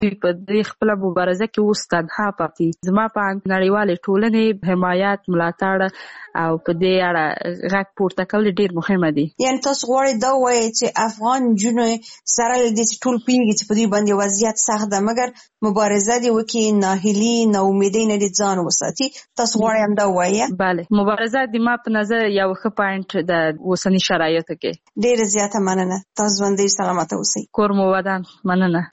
په دې خپل مبارزه کې اوس تنها پاتې. زما په نړیوالې ټولنې حمایت، ملاتړ او په دې اړه غږ پورته کول ډیر مهمه دي. یعنی تاسو غواړئ دا وایئ چې افغان نجونې سره له دې چې ټول پوهېږي چې په دوی باندې وضعیت سخت ده، مګر مبارزه دې وکړي، ناهیلي ناامیدۍ نه دې ځان وساتي. تاسو غواړئ همدا ووایئ؟ بله، مبارزه د ما په نظر یو ښه پوینټ د اوسني شرایطو کې. ډیره زیاته مننه. تاسو ژوندۍ سلامته اوسئ. کور مو ودان. مننه.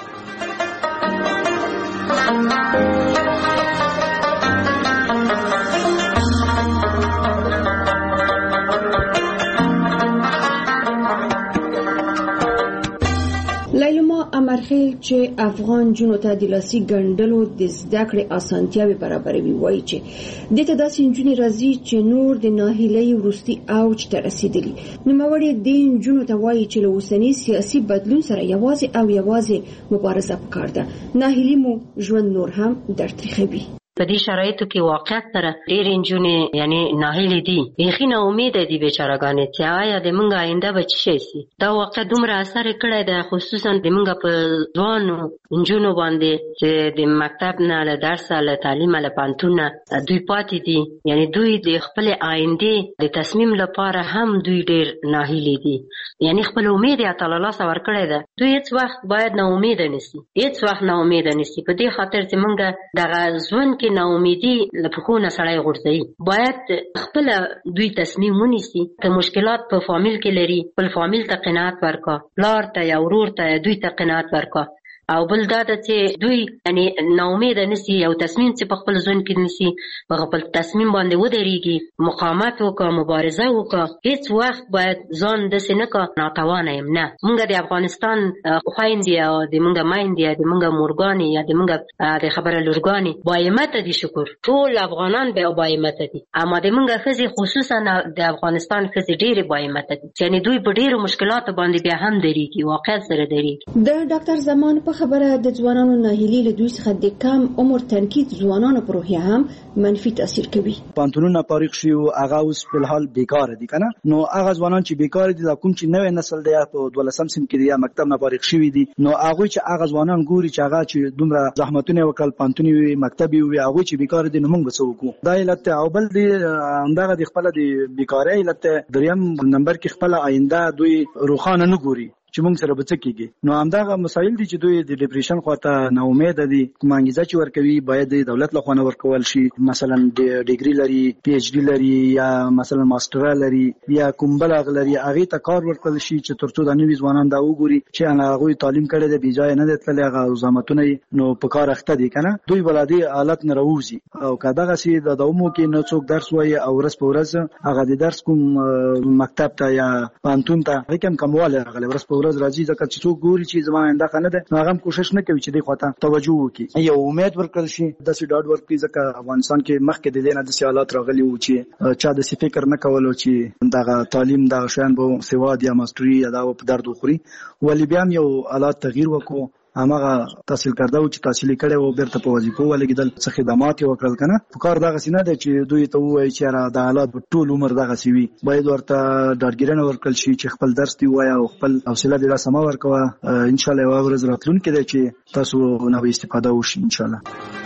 ليلما امرخیل چې افغان جنو ته د لاسي ګڼډلو د زده کړې اسانتیاوې برابروي وایي چې دته داسې نجونې راځي چې نور د ناهیلۍ وروستي اوج ته رسیدلي. نوموړې دې نجونو ته وایي چې له اوسني سیاسي بدلون سره یوازې مبارزه پکار ده. ناهیلي مو ژوند نور هم درتریخوي. په دې شرایطو کې واقعیت سره ډېرې نجونې یعنی ناهیلې دي، بیخي ناامیده دي بیچارهګانې چې آیا د موږ آینده به څه شی سي. دا واقع دومره اثر کړی دی خصوصا د موږ په ځوانو نجونو باندې چې د مکتب نه له درسه له تعلیمه له پوهنتون نه دوی پاتې دي. یعنی دوی د خپل آینده د تصمیم لپاره هم دوی ډېر ناهیلې دي. یعنی خپل امید یې تعالی الله سره ورکړی ده. دوی هیڅ وخت باید ناامیده نشي، هیڅ وخت ناامیده نشي. په دې خاطر چې موږ دغه ژوند کې ناامیدي له پښو نه سړی غورځوي. باید خپل دوی تصمیم ونیسي. که مشکلات په فامیل کې لري، خپل فامیل ته قناعت ورکړه، پلار ته یا ورور ته دوی ته قناعت ورکړه. او بل دا ده چې دوی یعنی ناامیده نشي، یو تصمیم چې په خپل ژوند کې نیسي په خپل تصمیم باندې ودرېږي، مقاومت وکړه، مبارزه وکړه. هیڅ وخت باید ځان داسې نه کړه ناتوانه یم. نه، موږ د افغانستان خویندې او د موږ میندې د موږ مورګانې یا د موږ د خبره لورګانې باهمته دي. شکر ټول افغانان به باهمته دي، اما د موږ ښځې خصوصا د افغانستان ښځې ډېرې باهمته دي. یعنی دوی په ډېرو مشکلاتو باندې بیا هم درېږي، واقعیت سره درېږي. د ډاکټر زمان په خبره د ځوانانو ناهیلي له دوی څخه د کم عمر تنکید ځوانانو پر روحیه هم منفي تاثیر کوي. پانتونونه فارغ شي او هغه اوس په الحال بیکاره دي کنه. نو هغه ځوانان چې بیکاره دي، دا کوم چې نوې نسل دی په 12 سم کې دی مکتب نه فارغ شوی دي، نو هغه چې هغه ځوانان ګوري چې هغه چې دومره زحمتونه وکړ، پانتونی وي، مکتبي وي، هغه چې بیکاره دي، نو موږ څه وکړو؟ دا علت او بل دی همدغه د خپل د بیکاره علت دریم نمبر کې خپل آینده دوی روښانه نه ګوري چې موږ سره به څه کېږي. نو همدغه مسایل دي چې دوی د ډیپریشن خواته نا امیده دي. کومه انګیزه چې ورکوي باید د دولت له خوا نه ورکول شي. مثلا د ډیګري لري، پی ایچ ډي لري، یا مثلا ماستر لري، یا کوم بل لري، هغه ته کار ورکول شي چې ترڅو د نوي ځوانان دا وګوري چې هغه تعلیم کړي د بیځای نه دتل هغه زحمتونه نو په کار اخته دي کنه. دوی ولادي حالت نه راوځي او کداغه سي د دومو کې نو څوک درس وایي او ورځ په ورځ هغه د درس کوم مکتب ته یا پانتون ته هیڅ کمواله غل ورځ ورځ راځي ځکه چې څوک ګوري چې زما آینده خنه ده، هغه کوشش نه کوي چې دې خواته توجه وکړي. یو امید ورکړل شي د سې ډاډ ورکړي ځکه افغانستان کې مخکې د دې نه د حالات راغلي وو چې چا د فکر نه کولو چې دغه تعلیم دغه شان به سواد یا ماستری یا دا په درد وخوري. ولی بیا یو حالات تغییر وکړو، هغه تحصیل کړو چې تحصیل کړي او بیرته په وظیفه ولګیدل، څه خدمات وکړل کنه. فکر دغه سینه ده چې دوی ته وایي چې را د حالات په ټول عمر دغه سی وي، باید ورته ډاډګیرنه ورکړل شي چې خپل درس دی وایي او خپل حوصله دې را سم ورکوه. ان شاء الله یو ورځ راتلونکې ده چې تاسو نه به استفاده وشي ان شاء الله.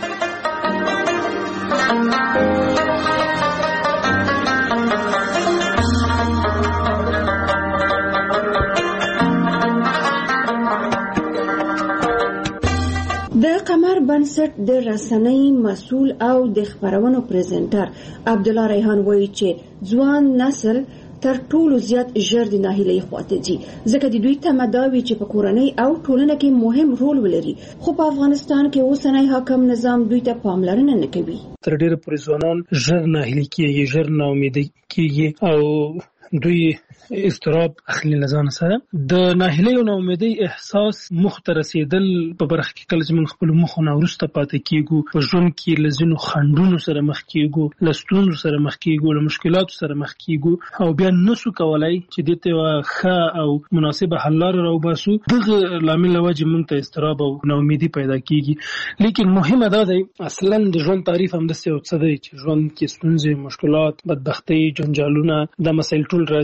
د قمر بنسټ د رسنۍ مسؤل او د خبرونو پریزنټر عبدالله ریحان وایي چې ځوان نسل تر ټولو زیات ژر د ناهیلۍ خواته ځي ځکه د دوی تمه دا وي چې په کورنۍ او ټولنه کې مهم رول ولري، خو په افغانستان کې اوسنی حاکم نظام دوی ته پاملرنه نه کوي. تر ډیره پورې ځوانان ژر ناهیلي کېږي، ژر ناامیده کېږي او دوی اضطراب اخلي لزان سره. د ناهیلۍ او ناامیدۍ احساس مخ ته رسیدل په برخه کې کله چې موږ خپل مخونه وروسته پاتې کېږو، په ژوند کې له ځینو خنډونو سره مخ کېږو، له ستونزو سره مخ کېږو، له مشکلاتو سره مخ کېږو او بیا نسو کولای چې دې ته ښه او مناسبه حل لاره راوباسو. دغه لامل له وجې موږ ته اضطراب او ناامیدي پیدا کېږي. لیکن مهمه دا دی اصلا د ژوند تعریف همداسې یو څه دی چې ژوند کې ستونزې، مشکلات، بدبختۍ، جنجالونه دا مسایل ټول راځي،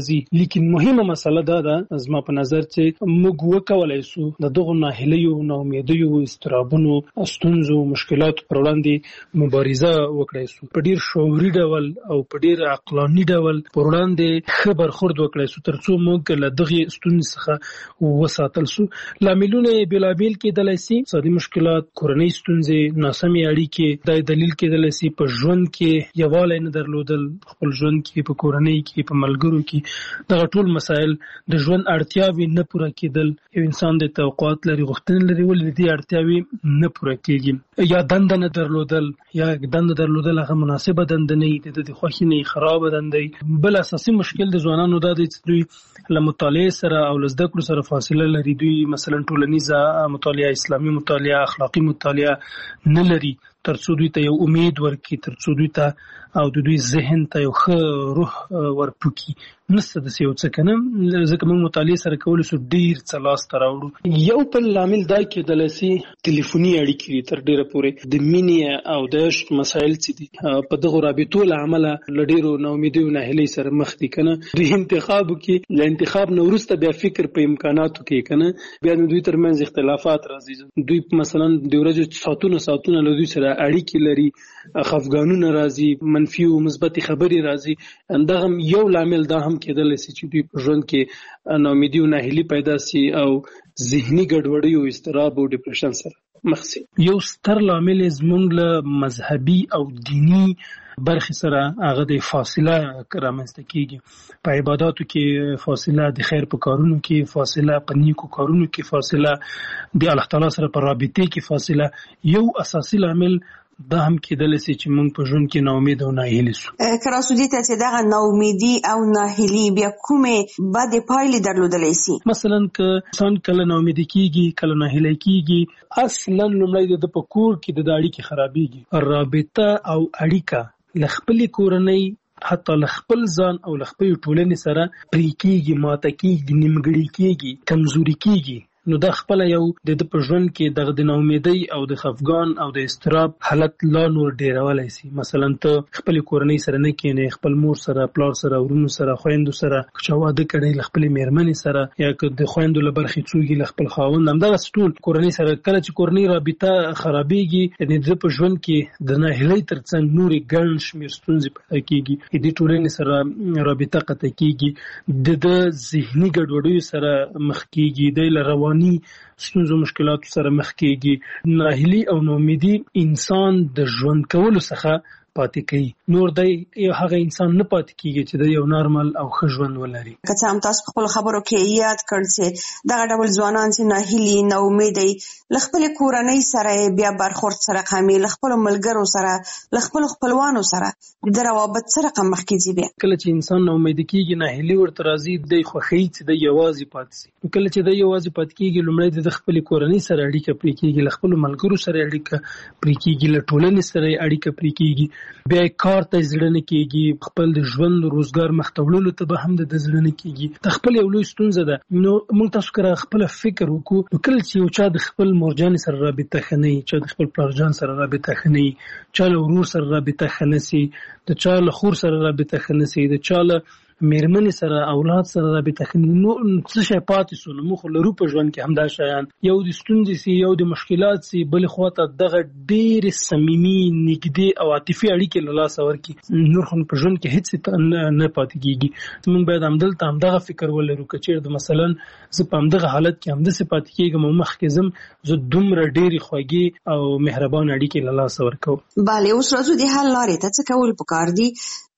لیکن مهمه مسله دا ده زما په نظر چې موږ وکولای سو د دغه ناهیلیو ناامیدیو استرابونو ستونزو مشکلاتو پر وړاندې مبارزه وکړای سو په ډیر شعوري ډول او په ډیر عقلاني ډول پر وړاندې ښه برخورد وکړای سو ترڅو موږ له دغه ستونزې څخه وساتل سو. لاملونه بېلابېل کېدلی سي، اقتصادي مشکلات، کورنۍ ستونزې، ناسمې اړیکې، دا دلیل کېدلی سي په ژوند کې یووالی نه درلودل، خپل ژوند کې په کورنۍ کې په ملګرو کې دغه ټول مسایل د ژوند اړتیاوې نه پوره کېدل. یو انسان د توقعات لري، غوښتنې لري، ولې دې اړتیاوې نه پوره کېږي، یا دنده نه درلودل، یا دنده درلودل هغه مناسبه دنده نه وي، د خوښې نه خرابه دنده وي. بل اساسي مشکل د ځوانانو دا دی چې دوی له مطالعې سره او له زده کړو سره فاصله لري. دوی مثلا ټولنیزه مطالعه، اسلامي مطالعه، اخلاقي مطالعه نه لري ترڅو دوی ته یو امید ورکړي، ترڅو دوی ته او د دوی ذهن ته یو ښه روح ورپوکي. نسته داسې یو څه که نه، ځکه موږ مطالعې سره کولی سو ډېر څه لاسته راوړو. یو بل لامل دا کېدلی سي تلیفوني اړیکې دي تر ډېره پورې د مینې او د عشق مسایل چې دي په دغو رابطو له امله له ډېرو ناامیدیو ناهیلۍ سره مخ دي که نه. دوی انتخابو کې له انتخاب نه وروسته بیا فکر په امکاناتو کې که نه، بیا د دوی ترمنځ اختلافات راځي. دوی مثلا د ورځې ساعتونه له دوی سره اړیکې لري، خفګانونه راځي، منفي او مثبتې خبرې راځي. دغه یو لامل دا هم کېدلی سي چې دوی په ژوند کې ناامیدي او ناهیلي پیدا سي او ذهني ګډوډۍ او اضطراب او ډیپریشن سره مخ سي. یو ستر لامل زموږ له مذهبي او دینی برخې سره هغه د فاصله رامنځته کېږي. په عباداتو کې فاصله، د خیر په کارونو کې فاصله، په نیکو کارونو کې فاصله، د الله تعالی سره په رابطې کې فاصله. یو اساسي لامل دا هم کېدلی سي چې موږ په ژوند کې ناامید او ناهیلي سو. که راسو دې ته چې دغه ناامیدي او ناهیلي بیا کومې بدې پایلې درلودلی سي؟ مثلا که انسان کله ناامیدي کېږي، کله ناهیلی کېږي، اصلا لومړی د په کور کې د اړیکې خرابېږي. رابطه او اړیکه له خپلې کورنۍ، حتی له خپل ځان او له خپلې ټولنې سره پرې کېږي، ماته کېږي، نیمګړې کېږي، کمزوري کېږي. نو دا خپله یو د په ژوند کې دغه د ناامیدۍ او د خفګان او د اضطراب حالت لا نور ډیرولی سي. مثلا ته خپلې کورنۍ سره نه کښېنې، خپل مور سره، پلار سره، ورونو سره، خویندو سره، که چا واده کړی له خپلې مېرمنې سره، یا که د خویندو له برخې څوک له خپل خاوند، همدغسې ټول کورنۍ سره. کله چې کورنۍ رابطه خرابېږي، یعنې د په ژوند کې د ناهیلۍ تر څنګ نورې ګڼ شمېر ستونزې پیدا کېږي، د ټولنې سره رابطه قطع کېږي، د ذهني ګډوډیو سره مخ کېږي، د له رواني ستونزو مشکلاتو سره مخ کېږي. ناهیلي او ناامیدي انسان د ژوند کولو څخه پاتې کوي. نور دی یو هغه انسان نه پاتې کېږي چې د یو نارمل او ښه ژوند ولري. که څه هم تاسو په خپلو خبرو کې یاد کړ چې دغه ډول ځوانان چې ناهیلي، ناامیدي، له خپلې کورنۍ سره بیا برخورد سره کمي، له خپلو ملګرو سره، له خپلو خپلوانو سره د روابط څه رقم مخکې ځي. بیا کله چې انسان ناامیده کېږي، ناهیلي ورته راځي، دی خوښوي چې دی یوازې پاتې سي. کله چې دی یوازې پاتې کېږي، لومړی د خپلې کورنۍ سره اړیکه پرې کېږي، له خپلو ملګرو سره اړیکه پرې کېږي، له ټولنې سره اړیکه پرې کېږي، بیا کار ته زړه نه کېږي، خپل د ژوند روزګار مخته وړلو ته به هم د زړه نه کېږي. دا خپل یو لوی ستونزه ده. نو موږ تاسو کره خپل فکر وکړو. نو کله چې یو چا د خپل مورجانې سره رابطه ښه نه وي، چا د خپل پلارجان سره رابطه ښه نه وي، چا له ورور سره رابطه ښه نه سي، د چا له خور سره رابطه ښه نه سي، د چا له مېرمنې سره، اولاد سره رابطه ښه نه، نو څه شی پاتې سو؟ نو موږ خو لرو په ژوند کې همدا شیان. یو د ستونزې سي، یو د مشکلات سي، بلې خواته دغه ډېرې صمیمي، نږدې او عاطفي اړیکې له لاسه ورکړي، نور خو په ژوند کې هېڅ نه پاتې کېږي. موږ باید همدلته همدغه فکر ولرو. که چېرته مثلا زه په همدغه حالت کې همداسې پاتې کېږم او مخکې ځم، زه دومره ډېرې خوږې او مهربانه اړیکې له لاسه ورکوم. بله، اوس راځو د حل لارې ته. څه کول پکار دي؟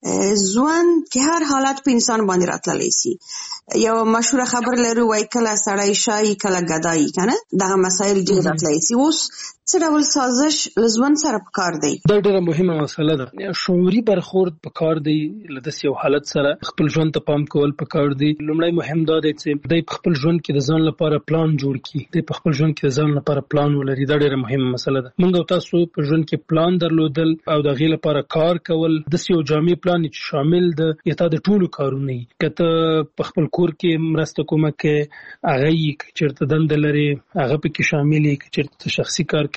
ژوند کې هر حالت په انسان باندې راتللی سي. یو مشهوره خبر لرو، وایي کله سړی شایي کله ګدایي، که نه؟ دغه مسایل ډېر راتلی سي. اوس څه ډول سازش له ژوند سره پکار دی؟ دا ډېره مهمه مسله ده. شعوري برخورد پکار دی له داسې یو حالت سره. خپل ژوند ته پام کول پکار دی. لومړی مهم دا دی چې دی په خپل ژوند کې د ځان لپاره پلان جوړ کړي، دی په خپل ژوند کې د ځان لپاره پلان ولري. دا ډېره مهمه مسله ده. موږ او تاسو په ژوند کې پلان درلودل او د هغې لپاره کار کول، داسې یو جامع پلان چې شامل د یا د ټولو کارونه وي. که ته په خپل کور کې مرسته کومه کوې، هغه یې، که چېرته دنده لرې هغه پکې شامل یي، که چېرته شخصي کار کوې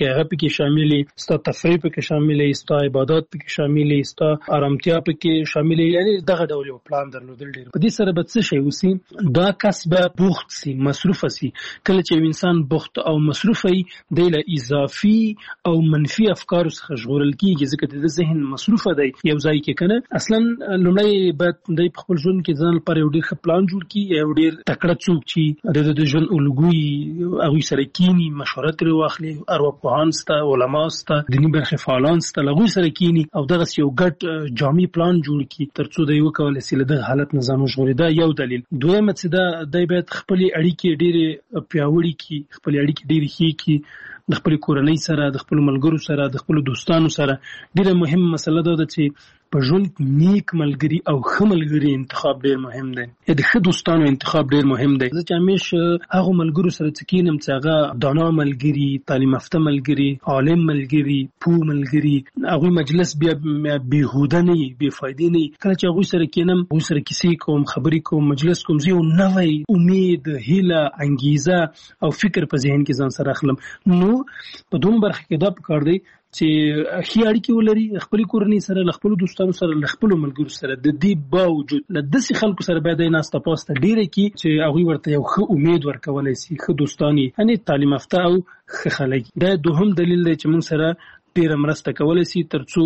کې هغه پکې شامل ستا تفریح پکې شامل ستا عبادت پکې شامل ستا آرامتیا پکې شامل یعنی دغه ډول یو پلان درلودل ډیر په دې سره به څه شي وسی دا کسب بوخت سي مصروف سي کله چې انسان بوخت او مصروف وي د اضافي او منفي افکار څخه ژغورل کیږي ځکه د ذهن مصروف دی یو ځای کې کنه اصلا لومړی باید د خپل ژوند کې ځان لپاره یو ډیر ښه پلان جوړ کړي یو ډیر تکړه څوک چې د ژوند الګوي هغه سره کینی مشوره ترې واخلي ارواپوهان ستا علما ستا دیني برخې فعالان ستا هغوی سره کینی او دغه یو ګډ جامع پلان جوړ کړي ترڅو د یو کولای شي له دغه حالت نه ځان وژغوري دا یو دلیل دویمه چې دا د باید خپل اړیکې ډېرې پیاوړې کړي خپل اړیکې ډېرې ښې کړي د خپل کورنۍ سره د خپل ملګرو سره د خپل دوستانو سره ډېره مهمه مسله ده چې په ژوند نیک ملګری او ښه ملګری انتخاب ډېر مهم دی د ښه دوستانو انتخاب ډېر مهم دی زه چې همیشه هغو ملګرو سره چې کینم چې هغه دانا ملګري تعلیم یافته ملګري عالم ملګري پوه ملګري هغوی مجلس بیا بېهوده نه وي بېفایدې نه وي کله چې هغوی سره کینم هغوی سره کیسې کوم خبرې کوم مجلس کوم زه یو نوی امید هیله انګیزه او فکر په ذهن کې ځان سره اخلم نو په دوم برخه کې دا پکار دی چې ښې اړیکې ولري خپل کورنۍ سره له خپلو دوستانو سره له خپلو ملګرو سره د دې باوجود له داسې خلکو سره باید ناسته پاسته ډېره کړي چې هغوی ورته یو ښه امید ورکولی شي ښه دوستان یعنې تعلیم یافته او ښه خلک دا دوهم دلیل دی چې موږ سره ډېره مرسته کولی شي ترڅو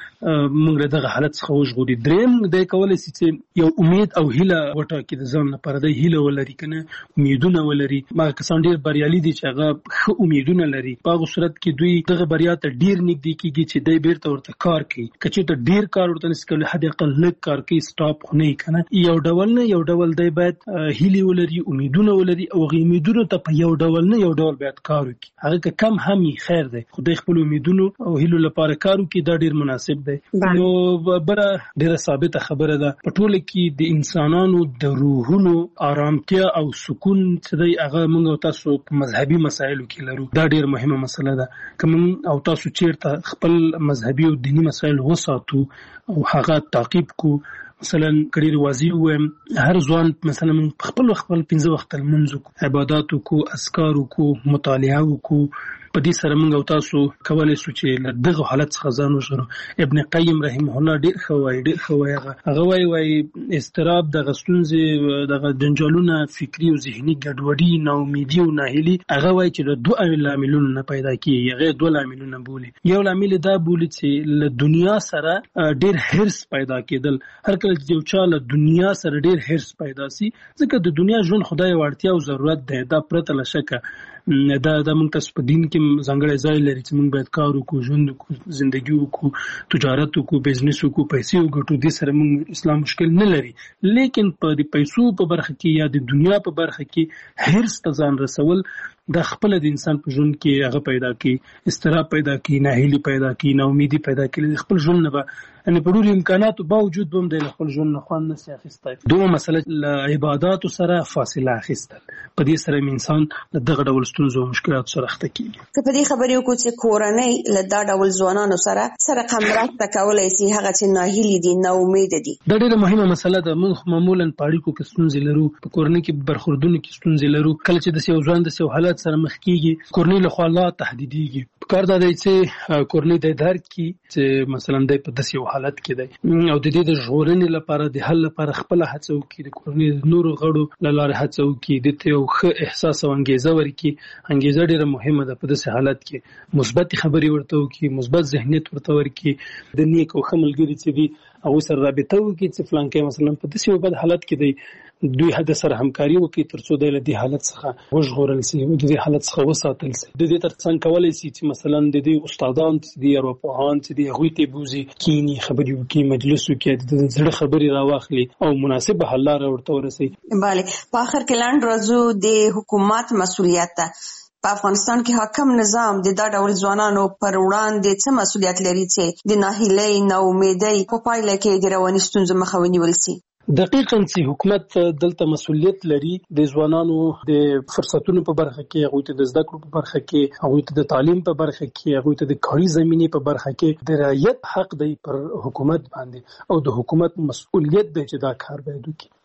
موږ له دغه حالت څخه وژغوري درېیم دی کولی شي چې یو امید او هیله وټاکي د ځان لپاره دی هیله ولري که نه امیدونه ولري هغه کسان ډېر بریالي دي چې هغه ښه امیدونه لري په هغو صورت کې دوی دغه بریا ته ډېر نږدې کېږي چې دی بیرته ورته کار کوي که چېرته ډېر کار ورته نشي کولی حد اقل لږ کار کوي سټاپ خو نه وي که نه یو ډول نه یو ډول دی باید هیلې ولري امیدونه ولري او هغې امیدونو ته په یو ډول نه یو ډول باید کار وکړي هغه که کم هم وي خیر دی خو دی خپلو امیدونو او هیلو لپاره کار وکړي دا ډېر مناسب دی نو بله ډېره ثابته خبره ده په ټوله کې د انسانانو د روحونو آرامتیا او سکون چې دی هغه موږ او تاسو په مذهبي مسایلو کې لرو دا ډېر مهمه مسله ده که موږ او تاسو چیرته خپل مذهبي او دیني مسایل وساتو او هغه تعقیب کو مثلا کړي واضح وایم هر ځوان مثلا خپل 15 وخت لمونځ کو عبادت کو اذکار کو مطالعه کو په دې سره موږ او تاسو کولای شو چې له دغه حالت څخه ځان وژغورو ابن قیم رحمه الله ډېر ښه وایي هغه وایي اضطراب دغه ستونزې دغه جنجالونه فکري او ذهني ګډوډي ناامیدي او ناهیلي هغه وایي چې له دوه لاملونو نه پیدا کېږي هغه دوه لاملونه بولي یو لامل دا بولي چې له دنیا سره ډېر حرص پیدا کېدل هر کله چې یو چا له دنیا سره ډېر حرص پیدا سي ځکه د دنیا ژوند خدای اړتیا او ضرورت دی دا پرته له شکه دا موږ تاسو په دین کې ځانګړی ځای لري چې موږ باید کار وکړو ژوند وکړو زندګي وکړو تجارت وکړو بزنس وکړو پیسې وګټو دې سره موږ اسلام مشکل نه لري لیکن په د پیسو په برخه کې یا د دنیا په برخه کې حرص ته ځان رسول د خپل د انسان په ژوند کې هغه پیدا کوي اضطراب پیدا کوي ناهیلي پیدا کوي ناامیدي پیدا کوي خپل ژوند نه ان په ډېرو امکاناتو باوجود به هم د خپل ژوند نه خوند نشي اخیستی دوه مسله له عباداتو سره فاصله اخیستل په دې سره انسان له دغه ډول ستونزو او مشکلاتو سره اخته کیږي که په دې خبرې وکړو چې کورنۍ له دا ډول ځوانانو سره مرسته کولی شي هغه چې ناهیلي دي ناامیده دي دا ډېره مهمه مسله ده موږ معمولا په اړیکو کې ستونزې لرو په کورنۍ کې برخوردونو کې ستونزې لرو کله چې د یو ځوان د یو حالت سره مخ کیږي کورنۍ له خوا الله تهدیدېږي کار دا دی چې کورنۍ د درک کی چې مثلا د په داسې یو حالت کې دی او د دې د ژغورنې لپاره د حل لپاره خپل هڅه وکړي د کورنۍ نورو غړو له لارې هڅه وکړي د ته یو ښه احساس او انګیزه ورکړي انګیزه ډېره مهمه ده په داسې حالت کې مثبت خبرې ورته وکړي مثبت ذهنیت ورته ورکړي د نیک او ښه ملګري چې دي هغوی سره رابطه وکړي چې فلان کې مثلا په داسې یو بد حالت کې دی دوی حد سره همکاري وکړي ترڅو د دې حالت څخه وژغورل شي د دې حالت څخه وساتل شي د دې ترڅنګ کولای شي چې مثلا د دې استادان چې دي ارواپوهان چې دي هغوی ته بوزي کینی خبرې وکړي مجلس وکړي د زړه خبرې راواخلي او مناسب حل لاره ورته ورسي بله په آخر کې لاند راځو د حکومت مسؤلیت ته په افغانستان کې حاکم نظام د دا ډول ځوانانو پر وړاندې څه مسؤلیت لري چې د ناهیلۍ ناامیدۍ په پایله کې د رواني ستونزو مخه ونیول شي دقیقاً چې حکومت دلته مسؤلیت لري د ځوانانو د فرصتونو په برخه کې هغوی ته د زده کړو په برخه کې هغوی ته د تعلیم په برخه کې هغوی ته د کاري زمینې په برخه کې د رعایت حق دی پر حکومت باندې او د حکومت مسؤلیت دی چې دا کار باید وکړي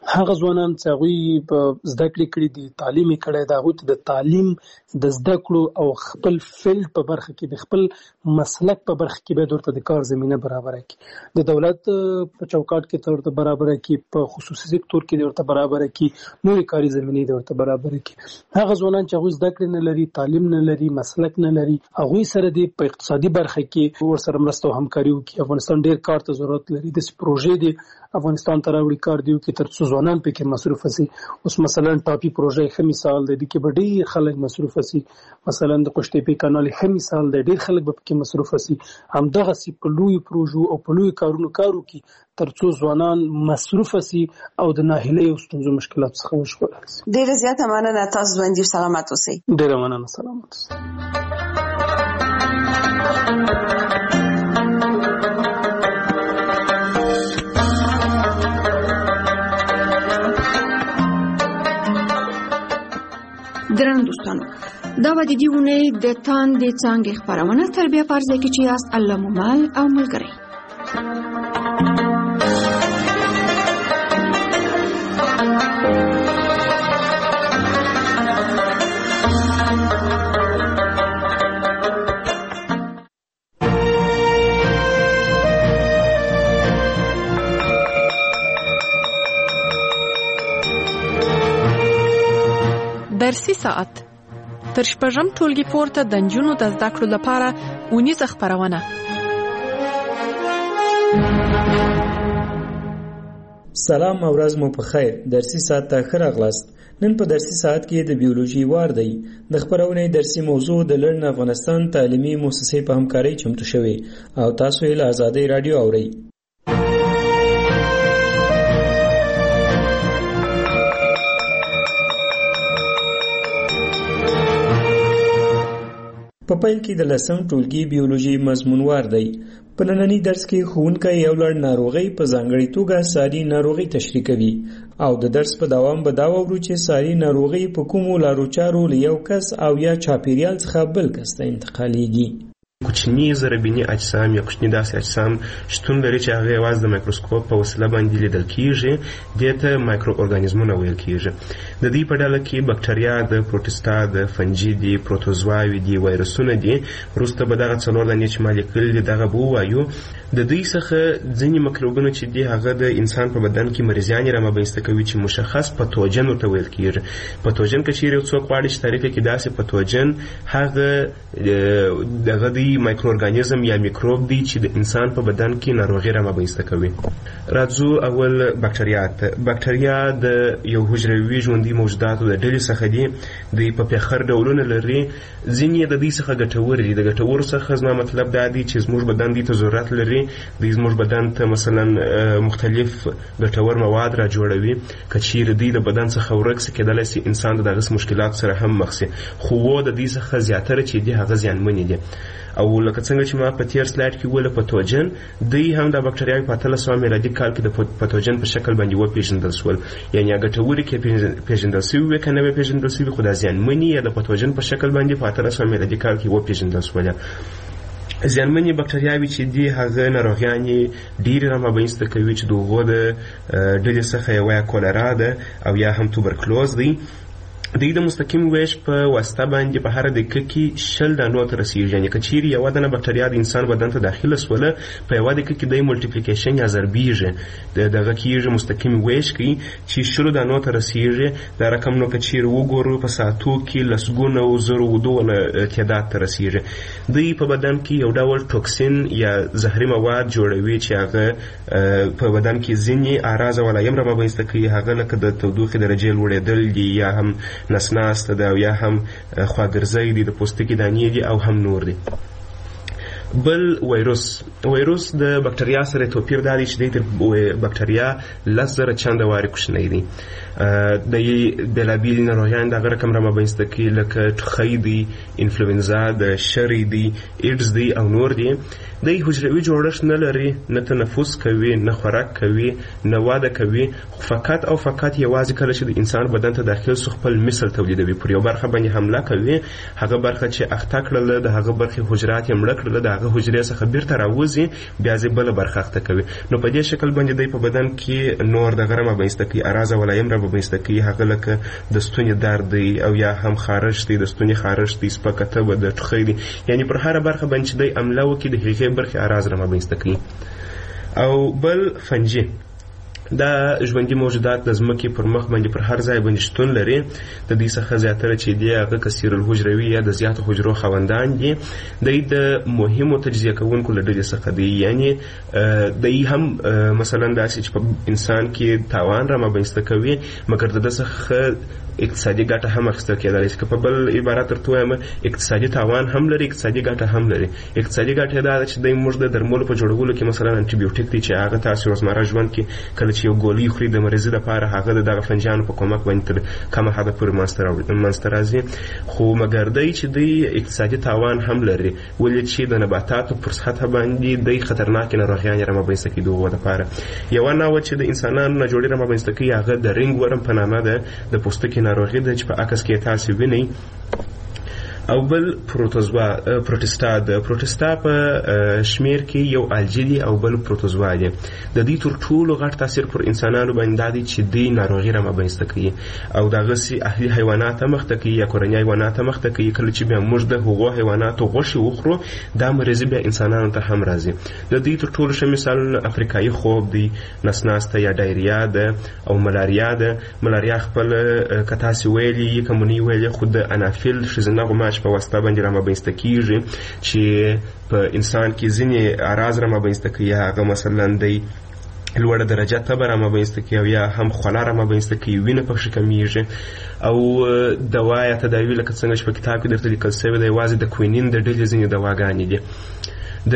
هغه ځوانان چې هغوی په زده کړې کړي دي، تعلیم یې کړی دی، هغوی ته د تعلیم د زده کړو او خپل فیلډ په برخه کې د خپل مسلک په برخه کې باید ورته د کار زمینه برابره کړي، د دولت په چوکاټ کې ورته برابره کړي، په خصوصي سکتور کې ورته برابره کړي، نورې کاري زمینې ورته برابره کړي. هغه ځوانان چې هغوی زده کړې نه لري، تعلیم نه لري، مسلک نه لري، هغوی سره د په اقتصادي برخه کې ورسره مرسته او همکاري وکړي. افغانستان ډېر کار ته ضرورت لري، داسې پروژې دي افغانستان ته راوړي کار دی وکړي تر څو ځوانان پکې مصروف شي. اوس مثلا ټاپي پروژې ښه مثال دی، د کې به ډېر خلک مصروف شي. مثلا د قشتېپې کانال ښه مثال دی، ډېر خلک به پکې مصروف شي. همدغسې په لویو پروژو او په لویو کارونو کار وکړي تر څو ځوانان مصروف شي او د ناهیلۍ او ستونزو مشکلات څخه وژغورل شي. ډېره زیاته مننه، تاسو ژوندي او سلامت اوسئ. ډېره مننه، سلامت اوسئ. درنو دوستانو، دا به د دې اونۍ د تاندې څانګې خپرونه تر بیا په ځای کې چې یاست الله مو مل او ملګری. درسي ساعت تر شپږم ټولګي پورته د نجونو د زده کړو لپاره اونیزه خپرونه. سلام او ورځ مو په خیر. درسي ساعت ته ښه راغلاست. نن په درسي ساعت کې د بیولوژي وار دی. د خپرونې درسي موضوع د لړن افغانستان تعلیمي مؤسسې په همکارۍ چمتو شوی او تاسو یې له آزادۍ رادیو اورئ. په پیل کې د 10م ټولګي بیولوژي مضمونوار دی. په نننی درس کې ښوونکی یو لړ ناروغۍ په ځانګړې توګه ساري ناروغۍ تشریح کوي او د درس په دوام به دا واورو چې ساري ناروغۍ په کومو لارو چارو له یو کس او یا چاپیریال څخه بل کس ته انتقالیږي. کوچني ضربیني اجسام یا کوچني داسې اجسام شتون لري چې هغه یوازې د مایکروسکوپ په وسیله باندې لیدل کیږي، دې ته مایکرو ارګانیزمونه ویل کیږي. د دې په ډله کې بکټریا، د پروټستا، د فنجي دي، پروتوزواوي دي، وایرسونه دي. وروسته به دغه څلور دانې چې مالیکول دي دغه به ووایو. د دوی څخه ځینې مکروبونه چې دي هغه د انسان په بدن کې مریضیانې رامنځته کوي چې مشخص پتوجن ورته ویل کیږي. پتوجن که چیرې یو څوک غواړي چې تعریف کړي داسې پتوجن هغه دغه دی مایکرو ارګانیزم یا میکروب دی چې د انسان په بدن کې ناروغي رامنځته کوي. راځو اول بکټریا ته. بکټریا د یو حجروي ژوندي موجوداتو د ډلې څخه دي. دوی په پېخر ډولونه لري. ځینې د دوی څخه ګټور دي. د ګټورو څخه زما مطلب دا دی چې زموږ بدن دوی ته ضرورت لري. دوی زموږ بدن ته مثلا مختلف ګټور مواد را جوړوي. که چیرې دوی د بدن څخه ورک سي کېدلی سي انسان د دغسې مشکلاتو سره هم مخ سي، خو د دوی څخه زیاتره چې دي هغه زیانمنې دي. او لکه څنګه چې ما په تیر سلاید کې ویل پتوجن، دوی هم د بکټریاوي په 1800 میلادي کال کې د پتوجن په شکل باندې وپېژندل شول. یعنې ګټورې کې پېژندل شوي وې که نه وې پېژندل شوي، خو دا زیانمنې یا د پتوجن په شکل باندې په 1800 میلادي کال کې وپېژندل شول. زیانمنې بکټریاوي چې دي هغه ناروغیانې ډېرې رامنځته کوي چې د هغو د ډلې څخه یوه یا کولرا ده او یا هم توبرکلوز دی. دوی د مستقیم ویش په واسطه باندې په هر دقیقه کې 10 دانو ته رسیږي. یعنې که چیرې یوه دانه بکټریا د انسان بدن ته داخله سوله په یوه دقیقه کې دی ملټیپلیکیشن یا ضربیږي، دغه کېږي مستقیم ویش کوي چې 10 دانو ته رسیږي. دا رقم نو که چیرې وګورو په ساعتو کې لسګونه او زرو ودونه تعداد ته رسیږي. دوی په بدن کې یو ډول ټوکسین یا زهري مواد جوړوي چې هغه په بدن کې ځینې اعراض او علایم رامنځته کوي. هغه لکه د تودوخې درجې لوړېدل دي یا هم نسناسته ده او یا هم خواګرځی دي، د پوستکي دانې دي او هم نور دي. بل ویروس د بکټریا سره توپیر دا دی چې د بکټریا 10,000 چنده وارې کوچنی دي. د بېلابېلې ناروغیانې دغه رقم رامنځته کوي لکه ټوخی دی، انفلوئنزا ده، شری دی، ایډز دی او نور دي. دوی حجروي جوړښت نه لري، نه تنفس کوي، نه خوراک کوي، نه واده کوي، خو فقط او فقط یوازې کله چې د انسان بدن ته داخل سو خپل مثل تولیدوي، پر یو برخه باندې حمله کوي. هغه برخه چې اخته کړله د هغه برخې حجرات یې مړه کړله، د هغه دغه حجرې څخه بیرته راوځي بیا ځې بله برخه اخته کوي. نو په دې شکل باندې دی په بدن کې نور دغه رامنځته کوي، اراز او ولایم رامنځته کوي، هغه لکه د ستوني درد دی او یا هم خارش دی، د ستوني خارش دی، سپکه تبه د ټوخی دی، یعنی پر هره برخه باندې چې دی عمله وکړي د هغې برخې اراز رامنځته کوي. او بل فنجي دا ژوندي موجودات د ځمکې پر مخ باندې پر هر ځای باندې شتون لري. د دې څخه زیاتره چې دی هغه کثیر الحجروي یا د زیاتو حجرو خاوندان دي. دی د مهمو تجزیه کوونکو له ډلې څخه دی، یعنی دی هم مثلا داسې چې په انسان کې تاوان رامنځته کوي مګر د ده څخه اقتصادي ګټه هم اخیستل کېدلی شي. که په بل عبارت درته ووایم اقتصادي تاوان هم لري، اقتصادي ګټه هم لري. اقتصادي ګټه دا ده چې دی موږ د درملو په جوړولو کې مثلا انټي بیوټیک دی چې هغه تاسو روزمره ژوند کې کله چې یو ګولۍ خوري د مریضۍ لپاره هغه د دغه فنجانو په کومک باندې تر کمه حده پورې منځته راځي. خو مګر دی چې دی اقتصادي تاوان هم لري، ولې چې د نباتاتو پر سطحه باندې دی خطرناکې ناروغیانې رامنځته کوي د هغو دپاره. یوه نوعه چې د انسانانو نه جوړې رامنځته کوي هغه د رنګ ورم په نامه ده، د پوستکي ناروغي ده چې په عکس کې تاسو وینئ. او بل پروټستا د پروټستا په شمیر کې یو الجی دی او بل پروتوزوا دی. د دې تر ټولو غټ تاثیر پر انسانانو باندې دی چې دی ناروغي رامنځته کوي او دغسې اهلي حیوانات هم مخته کوي یا کورني حیوانات هم مخته کوي. کله چې بیا موږ د هغو حیواناتو غوښې وخورو دا مریضي بیا انسانانو ته هم راځي. د دې تر ټولو ښه مثالونه افریقایي خوب دی، نسناسته یا ډایریا ده او ملاریا ده. ملاریا خپل که تاسې ویلي که مونی ویلي خو د انافیل ښځینه غوماش په واسطه باندې رامنځته کیږي چې په انسان کې ځینې اعراض رامنځته کوي. هغه مثلا دی لوړه درجه تبه رامنځته کوي او یا هم خوله رامنځته کوي، وینه پکښې کمیږي. او دوا یا تداوي لکه څنګه چې په کتاب کې درته لیکل شوی دی یوازې د کوینین د ډلې ځینې دواګانې دي. د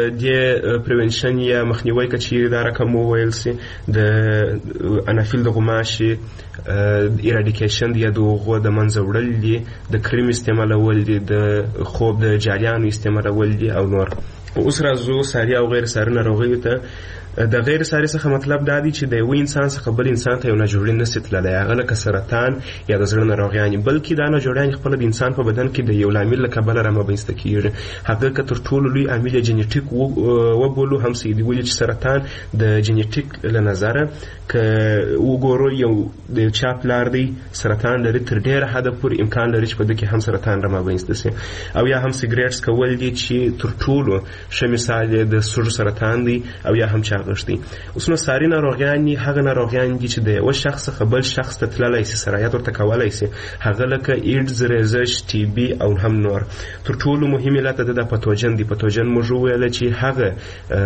دې پریونشن یا مخنیوي که چیرې دا رقم وویل سي د انافیل د غوماشي ایراډیکیشن دی یا د هغو د منځه وړل دي، د کریم استعمالول دي، د خوب د جالیانو استعمالول دي او نور. اوس راځو ساري او غیر ساري ناروغیو ته. د غیر ساري څخه مطلب دا دی چې د یو انسان څخه بل انسان ته یو ناجوړي نشي تللی، هغه لکه سرطان یا د زړه ناروغیانې، بلکې دا ناجوړیانې خپله د انسان په بدن کې د یو لامل له کبله رامنځته کیږي. هغه که تر ټولو لوی عامل جنیټیک وبولو هم څه دي، ولې چې سرطان د جنیټیک له نظره که وګورو یو د چا پلار دی سرطان لري تر ډېره حده پورې امکان لري چې په ده کې هم سرطان رامنځته سي. او یا هم سیګریټس کول دي چې تر ټولو ښه مثال دی د سږو سرطان دی او یا هم غشتي. اوس نو ساري ناروغیان هغه ناروغیان دي چې د یو شخص څخه بل شخص ته تللی سي، سرایت ورته کولی سي، هغه لکه ایډز، ریزش، ټي بي او هم نور. تر ټولو مهم علت د پاتوجن دی. پاتوجن موږ وویله چې هغه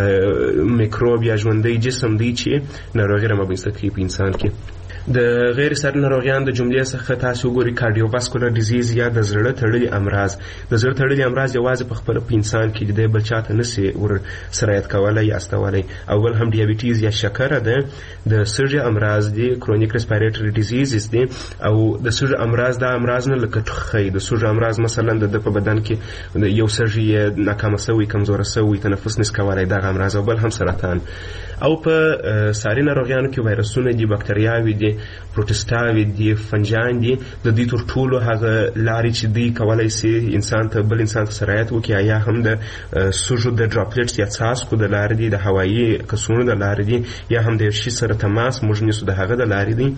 میکروب یا ژوندی جسم دی چې ناروغي رامنځته کوي په انسان کې. د غیر ساري ناروغیان د جملې څخه تاسو وګورئ کارډیوواسکولر ډیزیز یا د زړه تړلي امراض. د زړه تړلي امراض یوازې په خپله په انسان کې د بل چاته نسي ور سرایت کولی یا استولی. اول هم ډیابیټیز یا شکره ده. د سږي امراض دي، کرونیک ریسپیریټري ډیزیزز دي. او د سږي امراض دا امراض نه لکه ټوخی، د سږي امراض مثلا د په بدن کې یو سږي ناکامه سوی، کمزوره سوی، تنفس نس کولی، دغه امراض. او بل هم سرطان. او په ساري ناروغیانو کې وایرسونه دي، بکتریاوې دي، پروټسټاوې دي، فنجان دي. د دې تر ټولو هغه لارې چې دوی کولی سي انسان ته بل انسان ته سرایت وکړي یا هم د سږو د ډراپلیټس یا څاڅکو د لارې دي، د هوایي کڅوړو د لارې دي، یا هم د یو شي سره تماس موږ نیسو د هغه د لارې دي.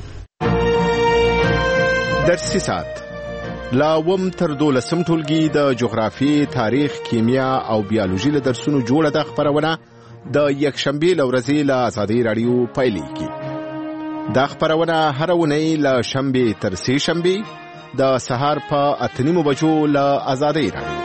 درسي ساعت لا وم تر 12 ټولګي د جغرافي، تاریخ، کیمیا او بیولوژي له درسونو جوړه ده. خبرونه د یکشنبه لورځي له آزادۍ رادیو پیلېږي. دا خبرونه هر ونی له شنبه تر سه شنبه د سهار په 8:30 بجو له آزادۍ رادیو.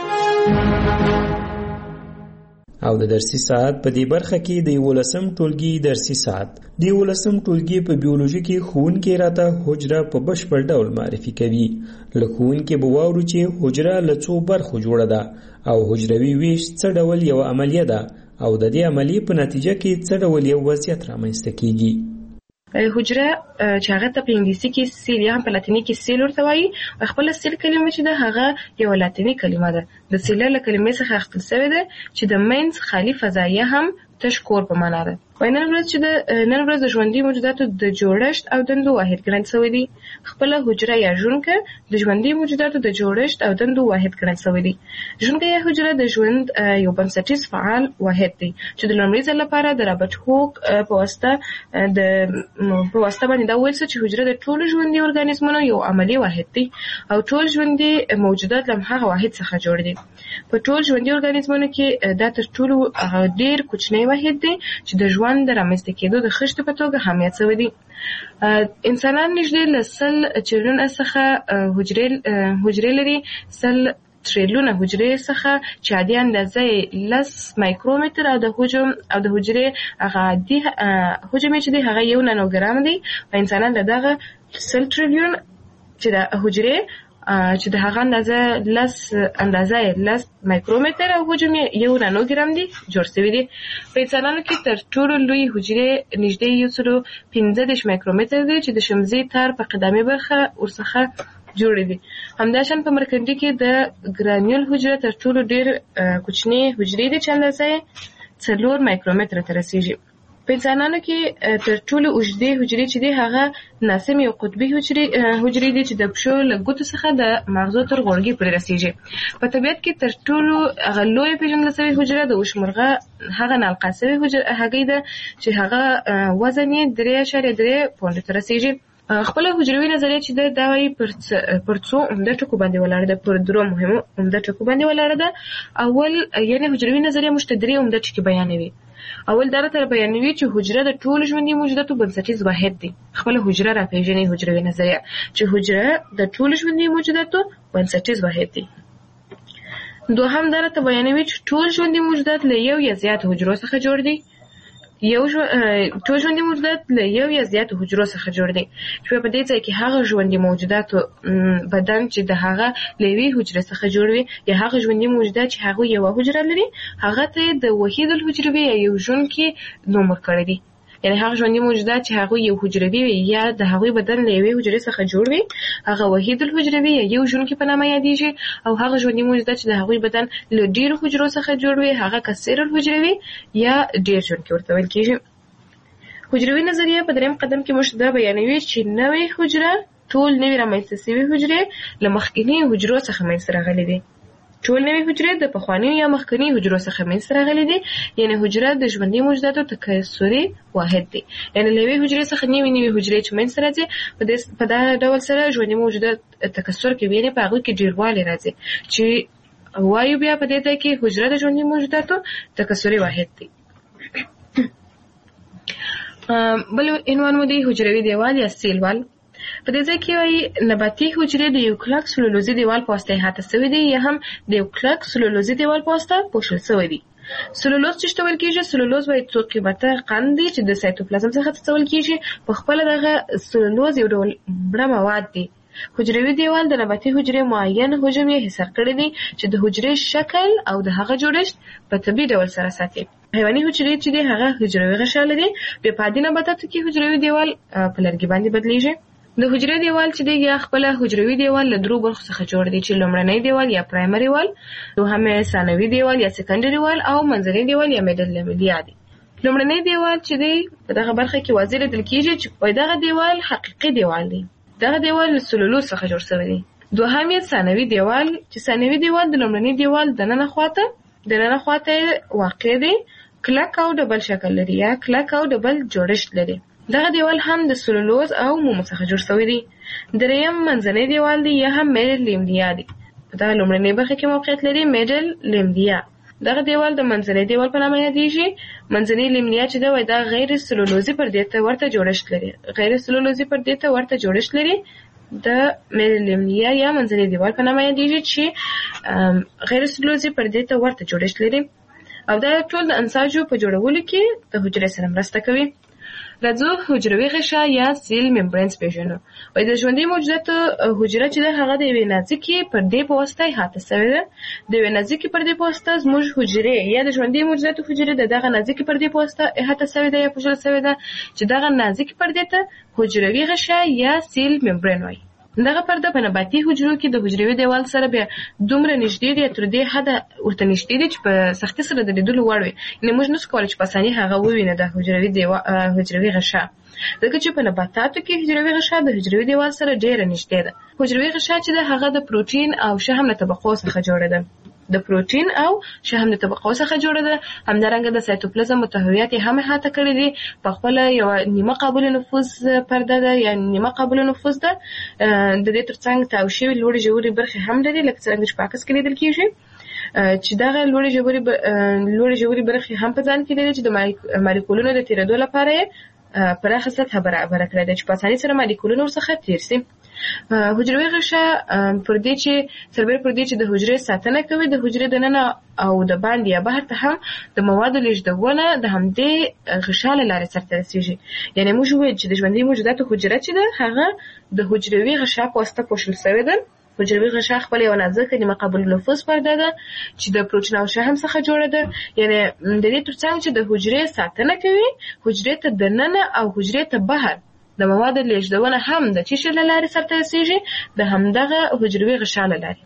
او د درسي ساعت په دې برخه کې د 11م ټولګي درسي ساعت. د 11م ټولګي په بیولوژي کې ښوونکی راته حجره په بشپړ ډول معرفي کوي. له ښوونکي به واورو چې حجره له څو برخو جوړه ده او حجروي ویش څه ډول یو عملیه ده او د دې عملیې په نتیجه کې څه ډول یو وضعیت رامنځته کیږي. حجره چې هغه ته په انګلیسي کې سیل یا په لاتیني کې سیل ورته وایي. خپل سیل کلمه چې ده هغه یو لاتیني کلمه ده. د سیل له کلمې څخه اخیستل شوې ده چې د مینز خالي فضایه هم تش کور په معنا ده. نن ورځ د ژوندي موجوداتو د جوړښت او دندو واحد ګڼل شوی دی. خپله حجره یا ژوندکه د ژوندي موجوداتو د جوړښت او دندو واحد ګڼل شوی دی. ژوندکه یا حجره د ژوند یو بنسټیز فعال واحد دی چې د لومړي ځل لپاره د رابرټ هوک په واسطه باندې دا ویل چې حجره د ټولو ژوندي ارګانیزمونو یو عملی واحد دی او ټول ژوندي موجودات له هغه واحد څخه جوړ دي. په ټول ژوندي ارګانیزمونو کې دا تر ټولو ډیر کوچنی واحد دی چې د ژوند د رامنځته کېدو د خښتې په توګه اهمیت شوی دی. انسانان نږدې له 100 تریلیونه څخه حجرې لري، 100 تریلیونه حجرې څخه چې عادي اندازه 10 مایکرومتر او د حجرې هغه عادي حجم چې دی هغه 1 نانوګرام دی. په انسانان دغه 100 تریلیون چې د حجرې چې د هغه اندازه 10 مایکرومتر او حجم 1 نانوګرام دی جوړ شوی دی. په انسانانو کې تر ټولو لوی حجرې نږدې 115 مایکرومتر دی چې د شمزي تار په قدامي برخه ورڅخه جوړ دي. همداشان په مرکندي کې د ګرانیول حجره تر ټولو ډیر کوچنی حجرې دي چې اندازه 4 مایکرومتر ته رسیږي. په انسانانو کې تر ټولو اوږدې حجرې چې دي هغه ناسمې او قطبي حجرې دي چې د پښو له ګوتو څخه د مغزو تر غوړګي پورې رسیږي. په طبیعت کې تر ټولو هغه لویه پیژندل شوې حجره د وشمرغه هغه نالقه شوې هګۍ ده چې هغه وزن یې 3.3 پونډ ته رسیږي. خپل حجروي نظریه چې دا وایي پر څو عمده ټکو باندې ولاړه ده، پر 3 مهمو عمده ټکو باندې ولاړه ده. اول یعنی حجروي نظریه موږ ته 3 عمده ټکي بیانوي. اول دا راته بیانوي چې حجره د ټولو ژوندي موجوداتو بنسټیز واحد دی. خپل حجره راپېژني حجروي نظریه چې حجره د ټولو ژوندي موجوداتو بنسټیز واحد دی. دوهم دا راته بیانوي چې ټول ژوندي موجودات له یو یا زیات حجرو څخه جوړ دي. ټول ژوندي موجودات له یو یا زیاتو حجرو څخه جوړ دي چې په دې ځای کې هغه ژوندي موجوداتو بدن چې د هغه له یوې حجرې څخه جوړ وي یا هغه ژوندي موجودات چې هغه یوه حجره لري هغه ته د وحید الحجروي یا یو ژوندکي نوم ورکړی دی. یعنی هغه ژوندي موجودات چې هغه یو حجروي وي یا د هغوی بدن له یوې حجرې څخه جوړ وي هغه وحید الحجروي یا یو ژوندکي په نامه یادیږي. او هغه ژوندي موجودات چې د هغوی بدن له ډیرو حجرو څخه جوړ وي هغه کثیر الحجروي یا ډیر ژوندکي ورته ویل کیږي. حجروي نظریه په 3 قدم کې موږ دا بیانوي چې نوې حجره ټول نوې رامنځته شوې حجرې له مخکینی حجرو څخه منځته راغلي دي. ټول نوې حجرې د پخوانیو یا مخکینی حجرو څخه منځته راغلي دي. یعنی حجره د ژوندي موجوداتو تکثري واحد دی. یعنی له یوې حجرې څخه نوې حجرې چې منځته راځي په دا ډول سره ژوندي موجودات تکثر کوي، یعنی په هغوی کې ډیروالی راځي چې وایو بیا په دې ځای کې حجره د ژوندي موجوداتو تکثري واحد دی. بل عنوان مو دی حجروي دیوال یا سیل وال. په دې ځای کې وایي نباتي حجرې د یو کلک سلولوزي دیوال په واسطه احاطه شوي دي یا هم د یو کلک سلولوزي دیوال په واسطه پوښل شوي دي. سلولوز چې ویل کېږي، سلولوز وایي څو قیمته قند دی چې د سایتوپلازم څخه څڅول کېږي. په خپله دغه سلولوز یو ډول مړه مواد دی. حجروي دیوال د نباتي حجرې معین حجم یې حصار کړی دی چې د حجرې شکل او د هغه جوړښت په طبیعي ډول سره ساتي. حیواني حجرې چې دی هغه حجروي غشا لري. بیا په عادي نباتاتو کې حجروي دیوال په لرګي باندې بدلیږي. د حجرې دیوال چې دی یا خپله حجروي دیوال له 2 برخو څخه جوړ دی چې لومړنی دیوال یا پرایمري وال، دوهم ثانوي دیوال یا سیکنډري وال او منځنی دیوال یا میډل لیملیا دی. لومړنی دیوال چې دی په دغه برخه کې واضح لیدل کېږي چې دغه دیوال حقیقي دیوال دی. دغه دیوال له سلولوز څخه جوړ شوی دی. دوهم ثانوي دیوال چې ثانوي دیوال د لومړني دیوال د ننه خواته واقع دی، کلک او ډبل شکل لري یا کلک او ډبل جوړښت لري. دغه دیوال هم د سلولوز او مومو څخه جوړ شوی دی. دریم منځنی دیوال دی یا هم میډل لیملیا دی. په دغه لومړنۍ برخه کې موقعیت لري میډل لیملیا. دغه دیوال د منځنی دیوال په نامه یادیږي. منځنی لیملیا چې دا وایي دا غیر سلولوزي پردې ته ورته جوړښت لري. غیر سلولوزي پردې ته ورته جوړښت لري. د میډل لیملیا یا منځنی دیوال په نامه یادیږي چې غیر سلولوزي پردې ته ورته جوړښت لري او دا ټول د انساجو په جوړولو کې د حجرې سره مرسته کوي. راځو حجروي غشا یا سیل ممبرینز پیژنو. وایي د ژوندي موجوداتو حجره چې ده هغه د یوې نازکې پردې په واسطه احاطه شوې ده. د یوې نازکې پردې په واسطه زموږ حجرې یا د ژوندي موجوداتو حجرې د دغه نازکې پردې په واسطه احاطه شوې ده یا پوښل شوې ده چې دغه نازکې پردې ته حجروي غشا یا سیل ممبرین وایي. دغه پرده په نباتي حجرو کې د حجروي دیوال سره بیا دومره نږدې دي تر دې حده ورته نږدې دي چې په سختۍ سره د لیدلو وړ وي. یعنې موږ نشو کولی چې په اساني هغه ووینو د حجروي غشا، ځکه چې په نباتاتو کې حجروي غشا د حجروي دیوال سره ډېره نږدې ده. حجروي غشا چې ده هغه د پروټین او شحم له طبقو څخه جوړه ده. د پروټین او شحم د طبقو څخه جوړه ده. همدارنګه د سایتوپلازم متحویات یې هم احاطه کړي دي. په خپله یوه نیمه قابل نفوذ پرده ده یا نیمه قابل نفوذ ده. د دې تر څنګ تاو شوي لوړې ژورې برخې هم لري، لکه څرنګه چې په عکس کې لیدل کېږي چې دغه لوړې ژورې برخې هم په ځان کې لري چې د مالیکولونو د تېرېدو لپاره یې پراخه سطحه برابره کړې ده چې په اسانۍ سره مالیکولونه ورڅخه تېر شي. حجروي غشا پردې چې سربېره پردې چې د حجرې ساتنه کوي، د حجرې دننه او د باندې یا بهر ته هم د موادو لیږدونه د همدې غشا له لارې سرته رسېږي. یعنې موږ وویل چې د ژوندي موجوداتو حجره چې ده هغه د حجروي غشا په واسطه پوښل شوې ده. حجروي غشا خپل یو نازکه نیمه قابل نفوذ پرده ده چې د پروټین او شحم څخه جوړه ده. یعنې د دې تر څنګ چې د حجرې ساتنه کوي، حجرې ته دننه او حجرې ته بهر د موادو لیږدونه هم د څه شي له لارې سرته رسېږي؟ د همدغه حجروي غشا له لارې.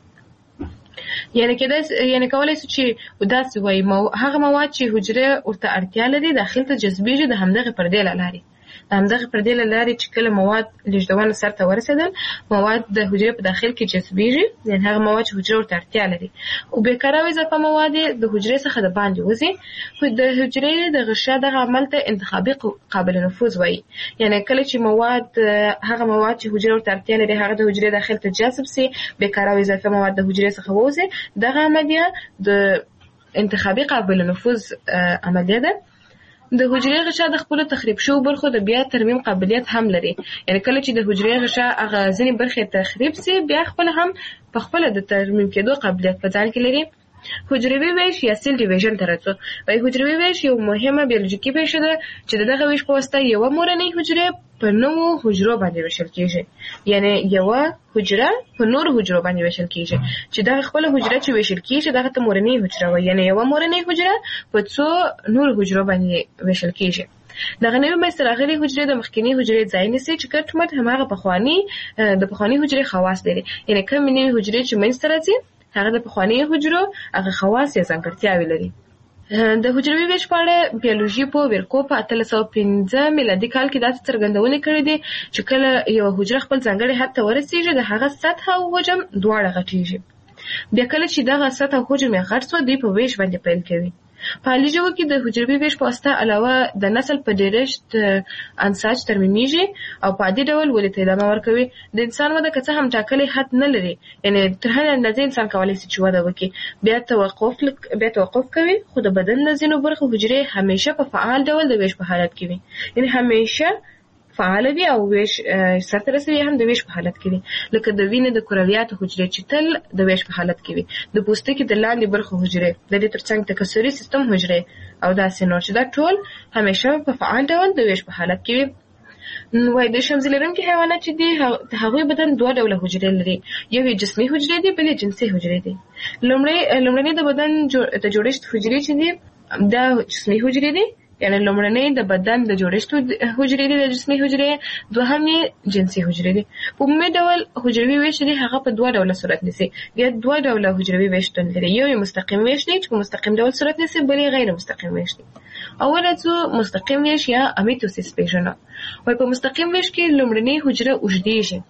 یعنې کولی شو چې داسې وایي هغه مواد چې حجرې ورته اړتیا لري داخل ته جذبېږي د همدغه پردې له لارې. د همدغه پردې له لارې چې کله مواد لیږدونه سرته ورسېدل، مواد د حجرې په داخل کې جذبېږي، یعنې هغه مواد چې حجرې ورته اړتیا لري، او بېکاره او اضافه مواد د حجرې څخه د باندې وځي. د حجرې د غشا دغه عمل ته انتخابي قابل نفوذ وایي. یعنې کله چې هغه مواد چې حجرې ورته اړتیا لري هغه د حجرې داخل ته جذب سي، بېکاره او اضافه مواد د حجرې څخه ووځي، دغه عملیه د انتخابي قابل نفوذ عملیه ده. د حجرې غشا د خپلو تخریب شوو برخو د بیا ترمیم قابلیت هم لري. یعنې کله چې د حجرې غشا هغه ځینې برخې تخریب سي، بیا خپله هم په خپله د ترمیم کېدو قابلیت په ځان کې لري. حجروي ویش یا سیل ډیویژن ته راځو. حجروي ویش یو مهمه بیولوژیکي پیښه ده چې دغه ویش په واسطه یوه مورنۍ حجرې په نوو حجرو باندې ویشل کېږي. یعنې یوه حجره په نورو حجرو باندې ویشل کېږي چې دغه خپله حجره چې ویشل کېږي دغه ته مورنۍ حجره وایي. یعنې یوه مورنۍ حجره په څو نورو حجرو باندې ویشل کېږي. دغه نوې منځته راغلې حجرې د مخکینۍ حجرې ځای نیسي چې کټ مټ هماغه د پخوانۍ حجرې خواص لري. یعنې کومې نوې حجرې چې منځته راځي هغه د پخوانۍ حجرو هغه خواص یا ځانګړتیاوې لري. د حجروي ویش په اړه بیولوژي په ویرکو په 1815 میلادي کال کې داسې څرګندونې کړې دي چې کله یوه حجره خپل ځانګړي حد ته ورسېږي د هغه سطحه او حجم دواړه غټېږي. بیا کله چې دغه سطحه او حجم یې غټ سو، دوی په ویش باندې پیل کوي. په حالي ژوو کې د حجروي ویش په واسطه علاوه د نسل په ډېرښت انساج ترمیمیږي او په عادي ډول ولې ته ادامه ورکوي. د انسان وده که څه هم ټاکلی حد نه لري، یعنې تر هرې اندازې انسان کولی شي چې وده وکړي، بیا توقف کوي، خو د بدن د ځینو برخو حجرې همیشه په فعال ډول د ویش په حالت کې وي. یعنې همیشه فعاله وي او ویش سرته رسوي هم د ویش په حالت کې وي. لکه د وینې د کرویاتو حجرې چې تل د ویش په حالت کې وي، د پوستکي د لاندې برخو حجرې، د دې تر څنګ تکثري سیستم حجرې او داسې نور چې دا ټول همیشه په فعال ډول د ویش په حالت کې وي. وایي د شمزي لرونکي حیوانات چې دي د هغوی بدن دوه ډوله حجرې لري، یو یې جسمي حجرې دي، بل یې جنسي حجرې دي. لومړنۍ د بدن د جوړښت حجرې چې دي دا جسمي حجرې دي، یعنې لومړنۍ د بدن د جوړښت حجرې دي د جسمي حجرې، دوهم یې جنسي حجرې دي. په عمومي ډول حجروي ویش دی هغه په دوه ډوله صورت نیسي. بیا دوه ډوله حجروي ویش شتون لري، یو یې مستقیم ویش دی چې په مستقیم ډول صورت نیسي، بل یې غیر مستقیم ویش دی. اول څو مستقیم ویش یا امیتوسیس پیژنو. وایي په مستقیم ویش کې لومړنۍ حجره اوږدېږي،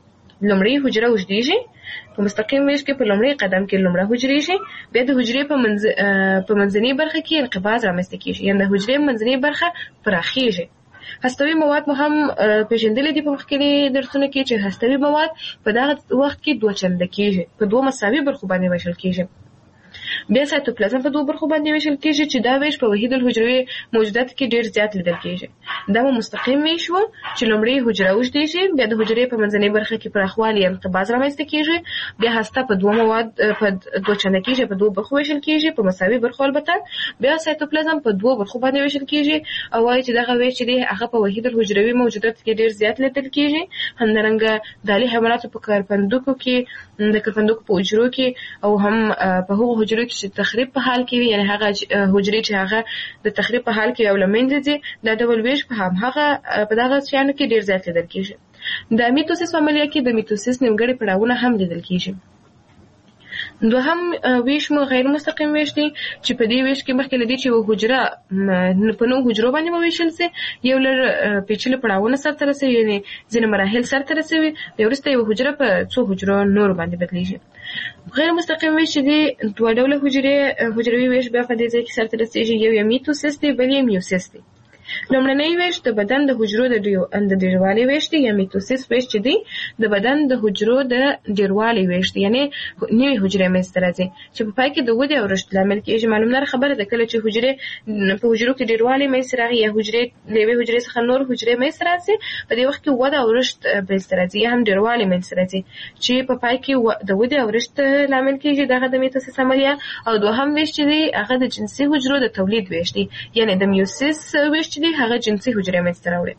په مستقیم ویش کې په لومړي قدم کې لومړه حجرې شي، بیا د حجرې په منځنۍ برخه کې انقباض رامنځته کېږي، یعنې د حجرې منځنۍ برخه پراخېږي. هستوي مواد مو هم پېژندلي دي په مخکیني درسونو کې چې هستوي مواد په دغه وخت کې دوه چنده کېږي، په دوه مساوي برخو باندې ویشل کېږي. بیا سایتوپلازم په دوه برخو باندې ویشل کېږي چې دا ویش په وحید الحجروي موجوداتو کې ډېر زیات لیدل کېږي. دا مو مستقیم ویش و چې لومړی حجره اوږدېږي، بیا د حجرې په منځنۍ برخه کې پراخوالی انقباض رامنځته کېږي، بیا هسته په دوه چنده کېږي، په دوه برخو ویشل کېږي، په مساوي برخو البته. بیا سایتوپلازم په دوه برخو باندې ویشل کېږي او وایي چې دغه ویش چې دی هغه په وحید الحجروي موجوداتو کې ډېر زیات لیدل کېږي. همدارنګه دالي حیواناتو په کرپندوکو کې، د کرپندوکو په حجرو کې او هم په هغو حجرو کې چې تخریب په حال کې وي، یعنې هغه حجرې چې هغه د تخریب په حال کې او له منځه ځي، دا ډول ویش په دغه شیانو کې ډېر زیات لیدل کېږي. د میتوسیس عملیه کې د میتوسیس نیمګړي پړاوونه هم لیدل کیږي. دوهم ویش مو غیر مستقیم ویش دی چې په دې ویش کې مخکې لدی چې یو حجره په نو حجرو باندې وویشل سي، یو لر پیچلي پړاوونه سره رسوي، یعنی ځینې مراحل سره رسوي، بیا وروسته یو حجره په څو حجرو نور باندې بدلیږي. غیر مستقیم ویش دی دوه ډوله حجروي ویش بیا په دې ځای کې سره رسیږي، یو یې میتوسیس دی بل یې میوسیس دی. لومړنی ویش د بدن د حجرو د ډیروالي ویش دی یا میتوسیس ویش چې دی د بدن د حجرو د ډیروالي ویش دی، یعنی نوې حجرې منځته راځي چې په پای کې د ودې او رشد لامل کېږي. معلومه خبره ده کله چې حجرې په حجرو کې ډیروالي منځته راغی یا حجرې له یوې حجرې څخه نور حجرې منځته راځي، په دې وخت کې وده او رشد منځته راځي یا هم ډیروالي منځته راځي چې په پای کې د ودې او رشد لامل کېږي. دغه د میتوسیس عملیه. او دوهم ویش چې دی هغه د جنسي حجرو د تولید ویش دی، یعنی د میوسیس ویش چې دی هغه جنسي حجرې منځته راوړي.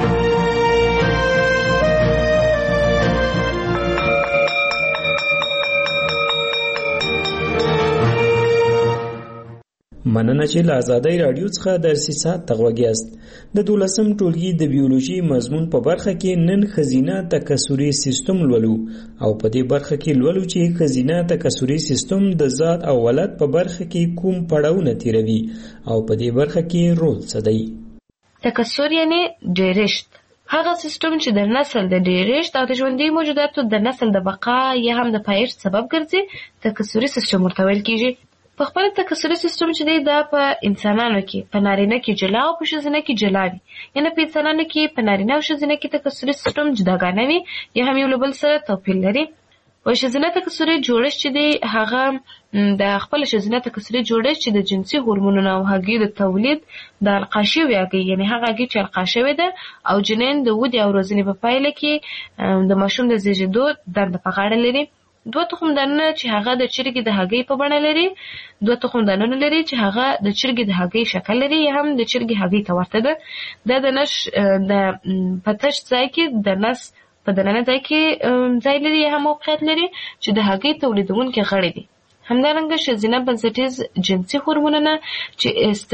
مننه چې له آزادۍ راډیو څخه درسي ساعت ته غوږ یاست. د 12م ټولګي د بیولوژي مضمون په برخه کې نن ښځینه تکثري سیستم لولو او په دې برخه کې لولو چې ښځینه تکثري سیستم د ذات او ولادت په برخه کې کوم پړاوونه تیروي او په دې برخه کې رول څه دی. تکثر یعنی ډیرشت، هغه سیستم چې د نسل د ډیرشت او د ژوندي موجوداتو د نسل د بقا یا هم د پایښت سبب ګرځي، تکثري سیستم ورته ویل کیږي. په خپل تکثري سیستم چې دی دا په انسانانو کې په نارینه کې جلا او په ښځینه کې جلا وي، یعنی په انسانانو کې په نارینه او ښځینه کې تکثري سیستم جداګانه وي یا هم یو له بل سره توپیر لري. په ښځینه تکثري جوړښت چې دی هغه د خپل ښځینه تکثري جوړښت چې د جنسي هورمونونو او هګیو د تولید د القا شوې هګۍ، یعنی هغه هګۍ چې القا شوې ده او جنین د ودې او روزنې په پایله کې د ماشوم د زیږېدو دنده په غاړه لري. دوه تخمدانونه چې هغه د چرګې د هګۍ په بڼه لري، دوه تخمدانونه لري چې هغه د چرګې د هګۍ شکل لري یا هم د چرګې هګۍ ته ورته ده. دا د نش د پتش ځای کې د نس په دننه ځای کې ځای لري یا هم موقعیت لري چې د هګۍ تولیدونکي غړي دي. همدارنګه ښځینه بنسټیز جنسي هورمونونه چې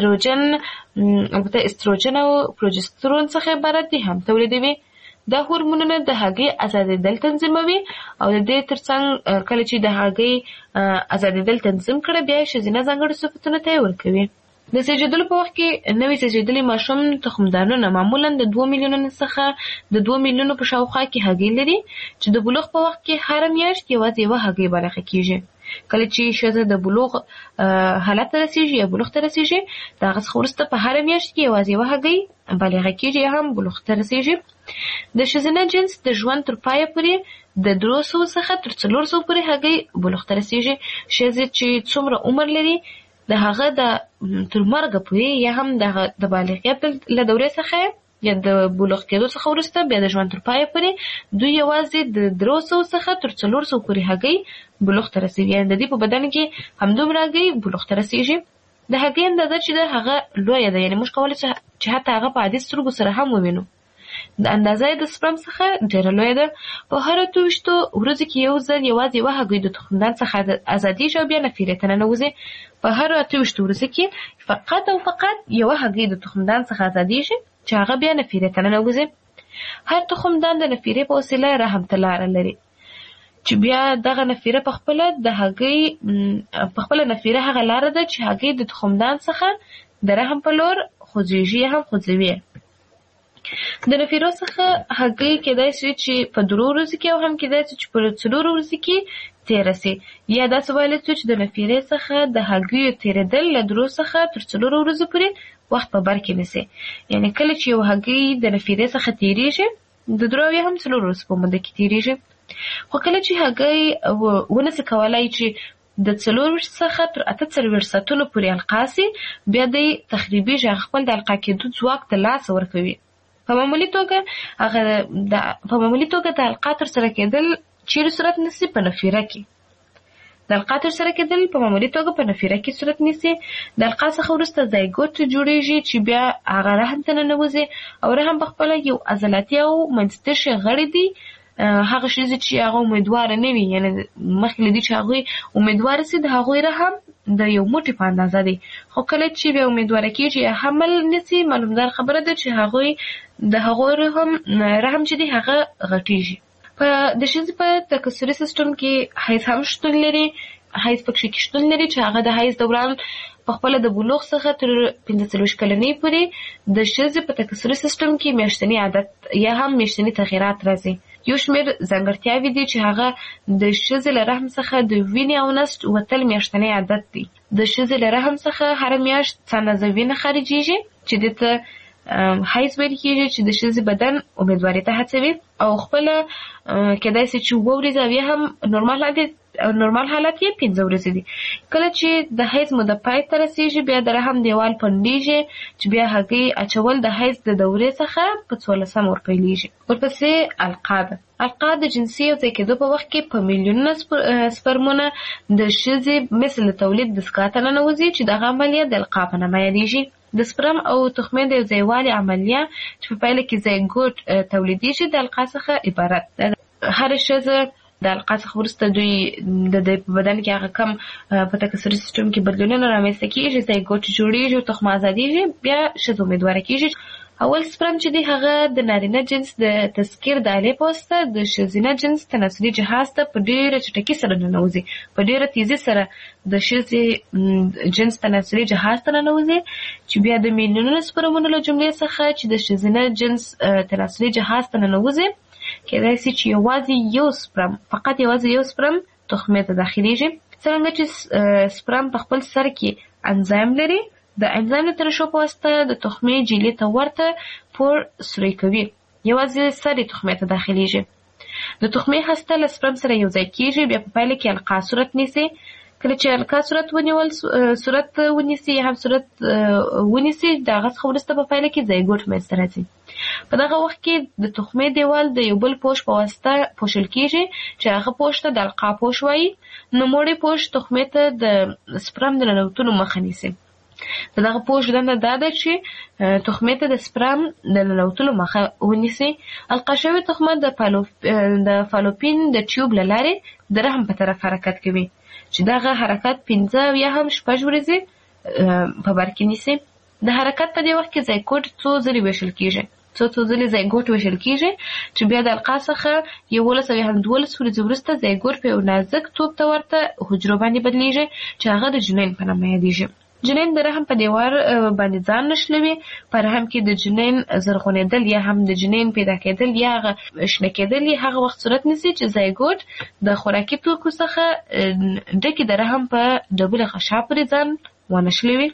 استروجن او پروجسترون څخه عبارت دي هم تولیدوي. دا هورمونونه د هګۍ ازادېدل تنظیموي او د دې ترڅنګ کله چې د هګۍ ازادېدل تنظیم کړي بیا ښځینه ځانګړي صفتونه ته ورکوي. د زیږېدلو په وخت کې نوې زیږېدلي ماشوم تخمدانونه معمولا د 2 میلیونو څخه د 2 میلیونو په شاوخوا کې هګۍ لري چې د بلوغ په وخت کې هر میاشت یوازې یوه هګۍ بالغه کیږي. کله چې ښځه د بلوغ حالت ته رسیږي یا بلوغ ته رسیږي د هغه څخه وروسته په هر میاشت کې یوازې یوه هګۍ بالغه کیږي یا هم بلوغ ته رسیږي. د ښځینه جنس د ژوند تر پایه پورې د 300 څخه تر 400 پورې هګۍ بلوغ ته رسیږي. ښځې چې څومره عمر لري د هغه د تر مرګه پورې یا هم د بالغیت له دورې څخه یا د بلوغ کېدو څخه وروسته بیا د ژوند تر پایه پورې دوی یوازې د 300 څخه تر 400 پورې هګۍ بلوغ ته رسیږي. یعنې د دې په بدن کې همدومره هګۍ بلوغ ته رسیږي. د هګۍ اندازه چې ده هغه لویه ده، یعنې موږ کولی چې حتی هغه په عادي سترګو سره هم ووینو. د اندازه د سپرم څخه ډېره لویه ده. په هر 28 ورځو کې یو ځل یوازې یوه هګۍ د تخمدان څخه ازادېږي او بیا نفیرې ته ننوځي. په هر 28 ورځو کې فقط او فقط یوه هګۍ د تخمدان څخه ازادېږي چې هغه بیا نفیرې ته ننوځي. هر تخمدان د نفیرې په وسیله رحم ته لاره لري چې بیا دغه نفیره په خپله د هګۍ په خپله نفیره هغه لاره ده چې هګۍ د تخمدان څخه د رحم په لور خوځېږي هم خوځوي. د نفیرو څخه هګۍ کېدای شي چې په 3 ورځو کې او هم کېدای شي چې په 4 ورځو کې تېره سي. یا داسې ویلی شو چې د نفیرې څخه د هګیو تېرېدل له 3 څخه تر 4 ورځو پورې وخت په بر کې نیسي. یعنې کله چې یو هګۍ د نفیرې څخه تېرېږي د 3 یا هم 4 ورځو په موده کې تېرېږي. خو کله چې هګۍ ونسي کولی چې د 4 څخه تر 48 ساعتونو پورې القا سي بیا دی تخریبېږي، هغه خپل د القا کېدو ځواک ته لاس ورکوي. په معمولي توګه د القا ترسره کېدل چیرې صورت نیسي؟ په نفیره کې. د القا ترسره کېدل په معمولي توګه په نفیره کې صورت نیسي. د القا څخه وروسته زایګوت جوړېږي چې بیا هغه رحم ته ننوځي او رحم په خپله یو عضلاتي او منځتشي غړي دي. هغه ښځې چې هغه امیدواره نه وي، یعنې مخکې له دې چې هغوی امیدواره سي د هغوی رحم د یو موټي په اندازه دی. خو کله چې بیا امیدواره کېږي حمل نیسي، معلومدار خبره ده چې هغوی د هغوی رحم چې دی هغه غټېږي. په د ښځې په تکثري سیستم کې حیض هم شتون لري. حیض پکې شتون لري چې هغه د حیض دوران په خپله د بلوغ څخه تر 45 کلنۍ پورې د ښځې په تکثري سیستم کې میاشتني عادت یا هم میاشتني تغیرات راځي. یو شمېر ځانګړتیاوې دي چې هغه د ښځې له رحم څخه د وینې او نسج وتل میاشتنی عادت دی. د ښځې له رحم څخه هره میاشت څه اندازه وینه خارجېږي چې دې ته حیض ویل کېږي، چې د ښځې بدن امیدوارۍ ته هڅوي او خپله کېدای شي چې 7 ورځې او یا هم نورمال حالت یې 5 ورځې دي. کله چې د حیض موده پای ته رسېږي بیا د رحم دیوال پنډېږي چې بیا هګۍ اچول د حیض د دورې څخه په 14 ور پیلېږي. ورپسې القا ده. القا د جنسي یو ځای کېدو په وخت کې په میلیونونه سپرمونه د ښځې مثل د تولید دستګاه ته ننوځي چې دغه عملیه د القا په نامه یادېږي. د سپرم او تخمې د یو ځایوالي عملیه چې په پایله کې زایګوټ تولیدېږي د القا څخه عبارت ده. هره ښځه د القا څخه وروسته دوی د په بدن کې هغه کم په تکثري سیستم کې بدلونونه رامنځته کېږي، زایګوټ جوړېږي او تخمه ازادېږي، بیا ښځه امیدواره کېږي. اول سپرم چې دی هغه د نارینه جنس د تذکیر د آلې په واسطه د ښځینه جنس تناسلي جهاز ته په ډېره چټکۍ سره ننوځي، په ډېره تیزي سره د ښځې جنس تناسلي جهاز ته ننوځي چې بیا د میلیونونو سپرمونو له جملې څخه چې د ښځینه جنس تناسلي جهاز ته ننوځي کېدای شي چې فقط یوازې یو سپرم تخمې ته داخلېږي. څرنګه چې سپرم په خپل سر کې انزایم لري، د انزایم د ترشح په واسطه د تخمې جیلې ته ورته پور سوری کوي، یوازې سر یې تخمې ته داخلېږي. د تخمې هسته له سپرم سره یو ځای کېږي، بیا په پایله کې القا صورت نیسي. کله چې القا صورت ونیسي یا هم صورت ونیسي د هغه څخه وروسته په پایله کې زایګوټ منځته راځي. په دغه وخت کې د تخمې دیوال د یو بل پوښ په واسطه پوښل کېږي چې هغه پوښ ته د القا پوښ وایي. نوموړی پوښ تخمې ته د سپرم د ننوتلو مخه نیسي. د دغه پوښ دنده دا ده چې تخمې ته د سپرم د ننوتلو مخه ونیسي. القا شوې تخمه د فالوپین د ټیوب له لارې د رحم په طرف حرکت کوي چې دغه حرکت 15 یا هم 6 ورځې په بر کې نیسي. د حرکت په دې وخت کې زایګوټ څو ځلې ویشل کېږي چې بیا د القا څخه 11 یا هم 12 ورځې وروسته زایګوټ په یو نازک توپ ته ورته حجرو باندې بدلیږي چې هغه د جنین په نامه یادېږي. جنین د رحم په دیوار باندې ځان نښلوي. په رحم کې د جنین زرغونېدل یا هم د جنین پیدا کېدل یا شنه کېدل هغه وخت صورت نیسي چې زایګوټ د خوراکي توکو څخه ډکې د رحم په ډبله غشا پورې ځان ونښلوي.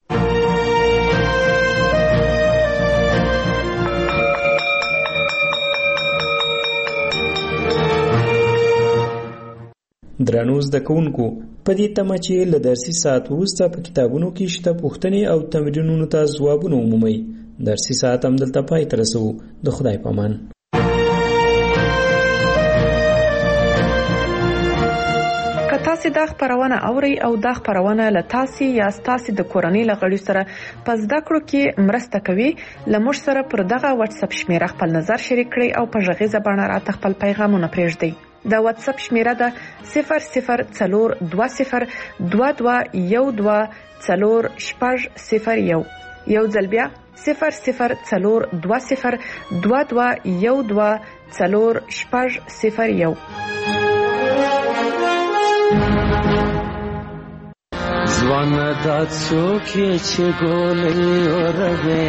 درنو زده کوونکو، په دې تمه چې له درسي ساعت وروسته په کتابونو کې شته پوښتنې او تمرینونو ته ځوابونه ومومئ، درسي ساعت همدلته پای ته رسوو. د خدای په امان. که تاسې دا خپرونه اورئ او دا خپرونه له تاسې یا ستاسې د کورنۍ له غړیو سره په زده کړو کې مرسته کوي، له موږ سره پر دغه واتساپ شمیره خپل نظر شریک کړئ او په غږیزه بڼه راته خپل پیغامونه پرېږدئ. د واتساپ شمیره ده 004222124001. یو ځل بیا 004222124001. ځوان دا څوک چې ګولې اوربه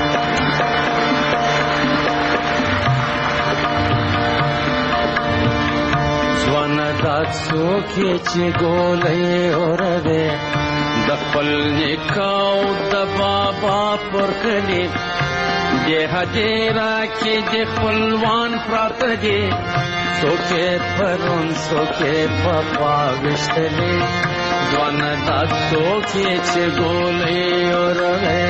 دا څوک چې ګولې اوربه د خپل نکاو د بابا پر کلی د هدیرا کې د خپلوان پراته دي څوک پرون څوک په پاوښتلې ځوان دا څوک چې ګولې اوربه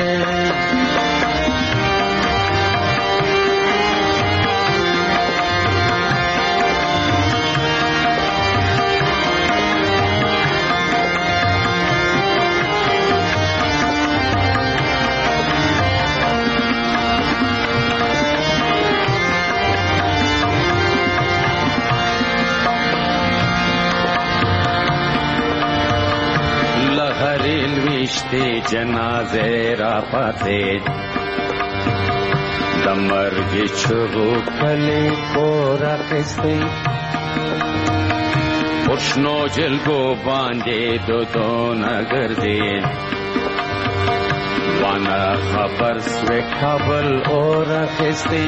دی جنازه را پاتې د مرګ چغو کلی کور اخیستی پرشنو جلګو باندې دودونه ګرځي وانا خبر سوی کابل اور اخیستی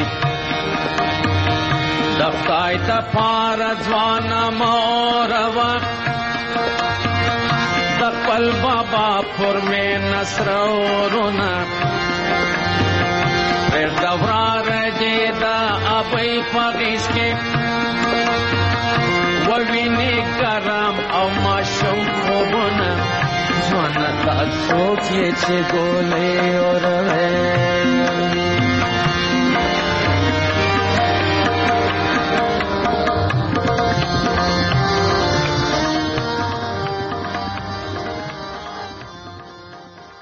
د خدای د پاره ځوانه موروا د خپل بابا پر مې نصر ورونه پر دورا رجې د ابۍ په غېږ کې ووینې کرم او ماشوم خوبونه ځوانه تا څوک یې چې ګولې اوروې